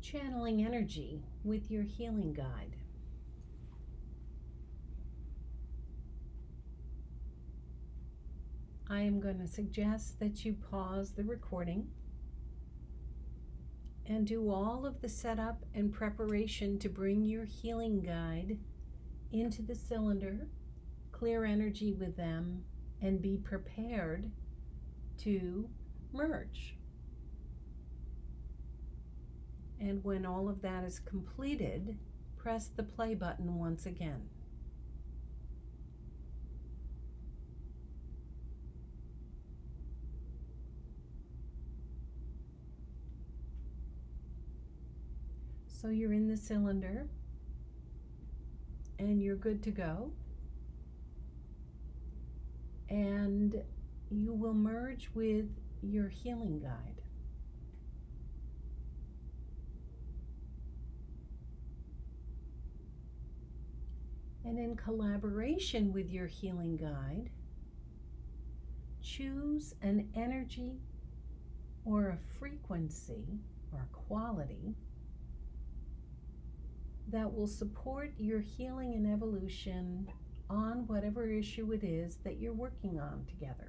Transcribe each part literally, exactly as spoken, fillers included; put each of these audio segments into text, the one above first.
channeling energy with your healing guide. I am going to suggest that you pause the recording and do all of the setup and preparation to bring your healing guide into the cylinder, clear energy with them, and be prepared to merge. And when all of that is completed, press the play button once again. So you're in the cylinder and you're good to go. And you will merge with your healing guide. And in collaboration with your healing guide, choose an energy or a frequency or a quality that will support your healing and evolution on whatever issue it is that you're working on together.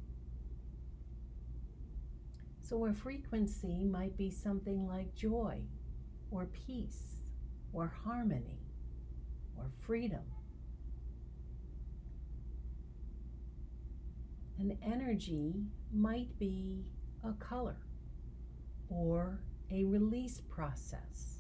So a frequency might be something like joy, or peace, or harmony, or freedom. An energy might be a color or a release process.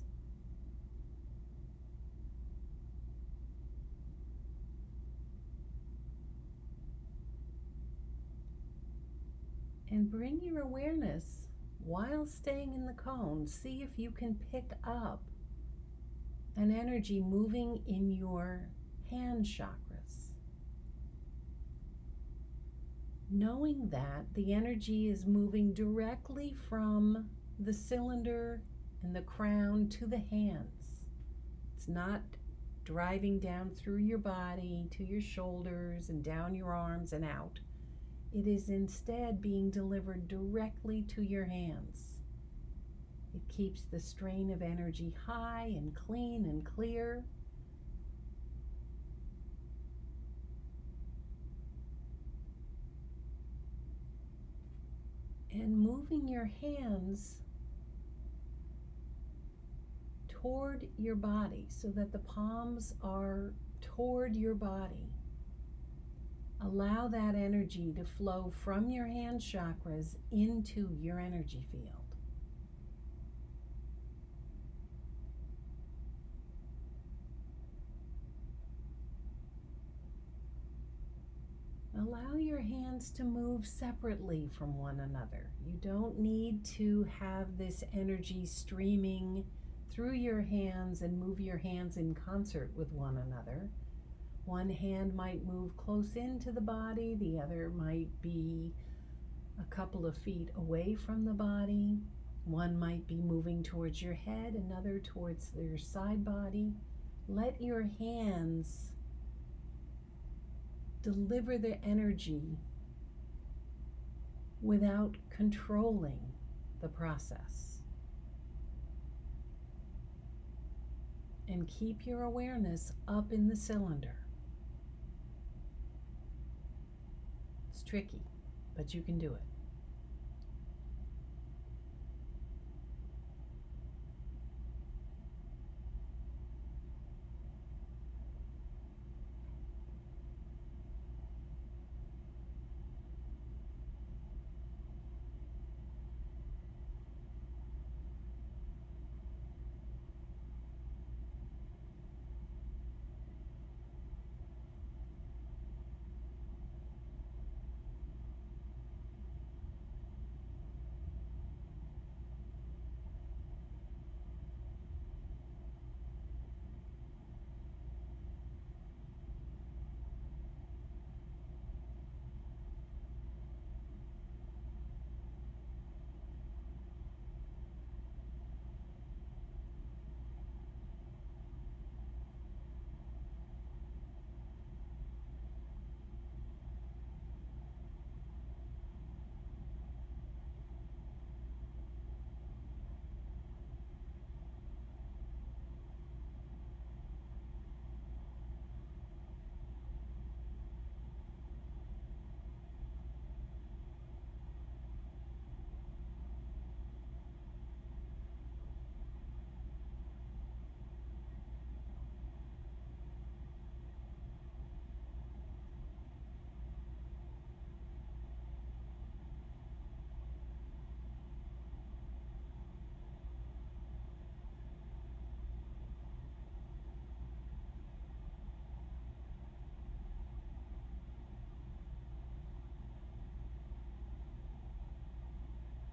And bring your awareness while staying in the cone. See if you can pick up an energy moving in your hand chakras. Knowing that the energy is moving directly from the cylinder and the crown to the hands. It's not driving down through your body to your shoulders and down your arms and out. It is instead being delivered directly to your hands. It keeps the strain of energy high and clean and clear. And moving your hands toward your body so that the palms are toward your body. Allow that energy to flow from your hand chakras into your energy field. Allow your hands to move separately from one another. You don't need to have this energy streaming through your hands and move your hands in concert with one another. One hand might move close into the body, the other might be a couple of feet away from the body. One might be moving towards your head, another towards your side body. Let your hands deliver the energy without controlling the process. And keep your awareness up in the cylinder. It's tricky, but you can do it.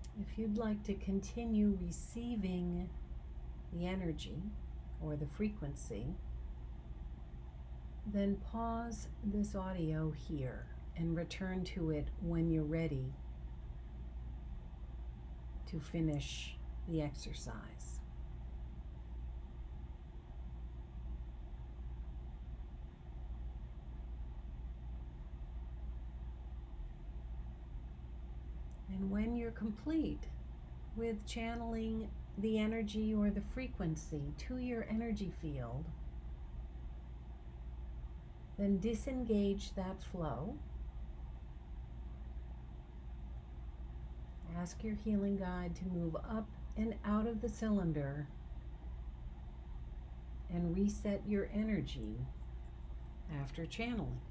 If you'd like to continue receiving the energy or the frequency, then pause this audio here and return to it when you're ready to finish the exercise. And when you're complete with channeling the energy or the frequency to your energy field, then disengage that flow. Ask your healing guide to move up and out of the cylinder and reset your energy after channeling.